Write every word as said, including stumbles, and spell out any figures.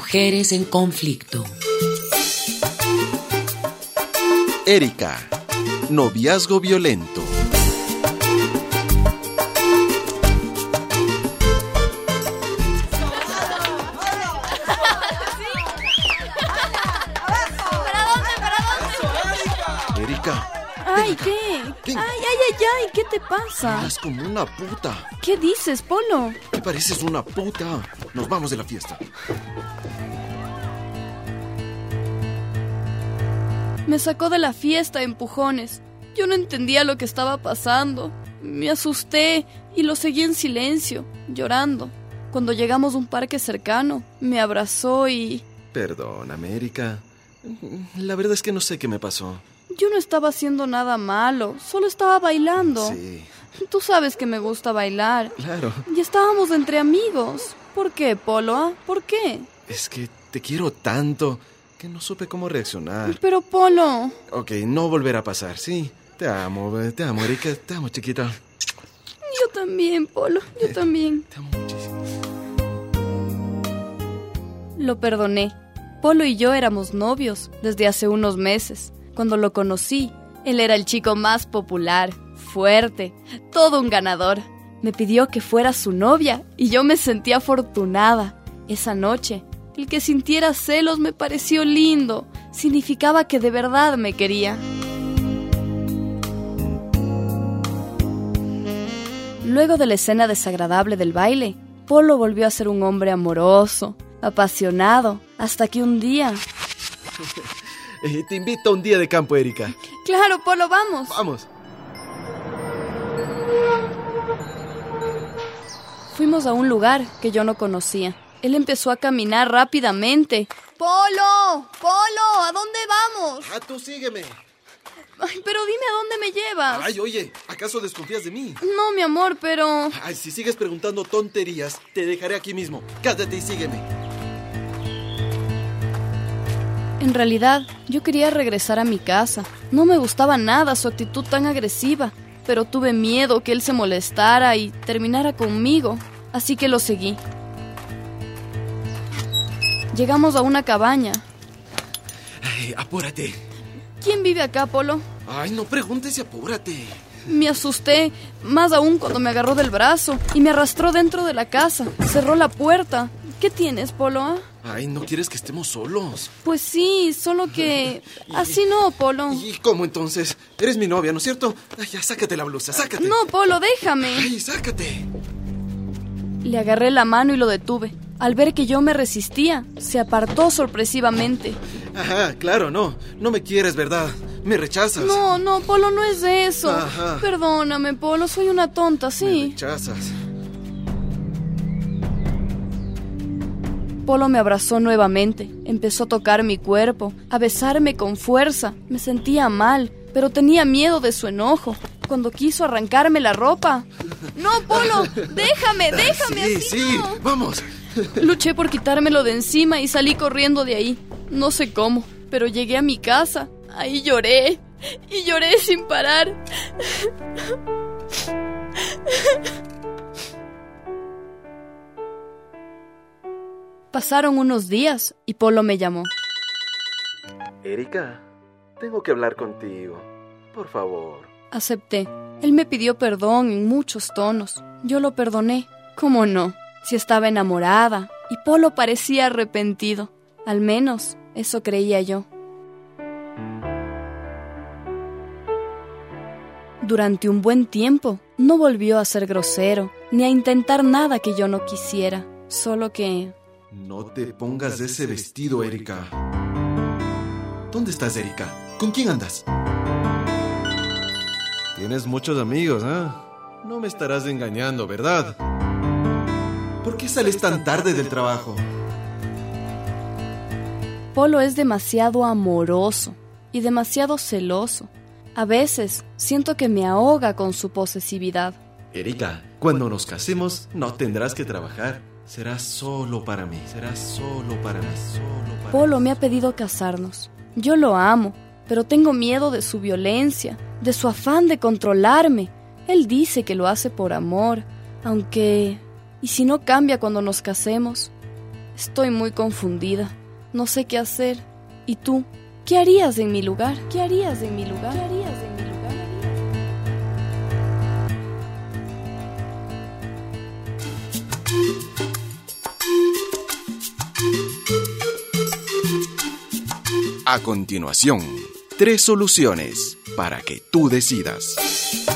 Mujeres en conflicto. Erika, noviazgo violento. Erika. Ay, ¿qué? ¿Qué? Ay, ay, ay, ay, ¿qué te pasa? Hablas como una puta. ¿Qué dices, Polo? Te pareces una puta. Nos vamos de la fiesta. Me sacó de la fiesta a empujones. Yo no entendía lo que estaba pasando. Me asusté y lo seguí en silencio, llorando. Cuando llegamos a un parque cercano, me abrazó y... Perdóname, Erika. La verdad es que no sé qué me pasó. Yo no estaba haciendo nada malo, solo estaba bailando. Sí. Tú sabes que me gusta bailar. Claro. Y estábamos entre amigos. ¿Por qué, Polo? ¿Ah? ¿Por qué? Es que te quiero tanto que no supe cómo reaccionar. Pero, Polo... Ok, no volverá a pasar, sí. Te amo, te amo, Erika. Te amo, chiquita. Yo también, Polo. Yo Eh, también. Te amo muchísimo. Lo perdoné. Polo y yo éramos novios desde hace unos meses. Cuando lo conocí, él era el chico más popular, fuerte, todo un ganador. Me pidió que fuera su novia y yo me sentí afortunada. Esa noche, el que sintiera celos me pareció lindo. Significaba que de verdad me quería. Luego de la escena desagradable del baile, Polo volvió a ser un hombre amoroso, apasionado, hasta que un día... Eh, te invito a un día de campo, Erika. ¡Claro, Polo, vamos! Vamos. Fuimos a un lugar que yo no conocía. Él empezó a caminar rápidamente. ¡Polo! ¡Polo! ¿A dónde vamos? Ah, tú sígueme. Ay, pero dime a dónde me llevas. Ay, oye, ¿acaso desconfías de mí? No, mi amor, pero... Ay, si sigues preguntando tonterías, te dejaré aquí mismo. Cállate y sígueme. En realidad, yo quería regresar a mi casa. No me gustaba nada su actitud tan agresiva, pero tuve miedo que él se molestara y terminara conmigo, así que lo seguí. Llegamos a una cabaña. Ay, apúrate. ¿Quién vive acá, Polo? Ay, no preguntes y apúrate. Me asusté, más aún cuando me agarró del brazo y me arrastró dentro de la casa. Cerró la puerta. ¿Qué tienes, Polo? ¿Ah? Ay, ¿no quieres que estemos solos? Pues sí, solo que... Así no, Polo. ¿Y cómo entonces? Eres mi novia, ¿no es cierto? Ay, ya, sácate la blusa, sácate. No, Polo, déjame. Ay, sácate. Le agarré la mano y lo detuve. Al ver que yo me resistía, se apartó sorpresivamente. Ajá, claro, no. No me quieres, ¿verdad? Me rechazas. No, no, Polo, no es eso. Ajá. Perdóname, Polo, soy una tonta, Me sí. rechazas. Polo me abrazó nuevamente, empezó a tocar mi cuerpo, a besarme con fuerza. Me sentía mal, pero tenía miedo de su enojo. Cuando quiso arrancarme la ropa... ¡No, Polo! ¡Déjame, déjame! Sí, así sí, no! vamos. Luché por quitármelo de encima y salí corriendo de ahí. No sé cómo, pero llegué a mi casa. Ahí lloré, y lloré sin parar. Pasaron unos días y Polo me llamó. Erika, tengo que hablar contigo. Por favor. Acepté. Él me pidió perdón en muchos tonos. Yo lo perdoné. ¿Cómo no? Si estaba enamorada. Y Polo parecía arrepentido. Al menos, eso creía yo. Durante un buen tiempo, no volvió a ser grosero, ni a intentar nada que yo no quisiera. Solo que... No te pongas ese vestido, Erika. ¿Dónde estás, Erika? ¿Con quién andas? Tienes muchos amigos, ¿eh? No me estarás engañando, ¿verdad? ¿Por qué sales tan tarde del trabajo? Polo es demasiado amoroso y demasiado celoso. A veces siento que me ahoga con su posesividad. Erika, cuando nos casemos, no tendrás que trabajar. Serás solo para mí, serás solo para mí, solo para Polo mí. me ha pedido casarnos. Yo lo amo, pero tengo miedo de su violencia, de su afán de controlarme. Él dice que lo hace por amor, aunque... ¿Y si no cambia cuando nos casemos? Estoy muy confundida. No sé qué hacer. ¿Y tú? ¿Qué harías en mi lugar? ¿Qué harías en mi lugar? ¿Qué harías en mi lugar? A continuación, tres soluciones para que tú decidas.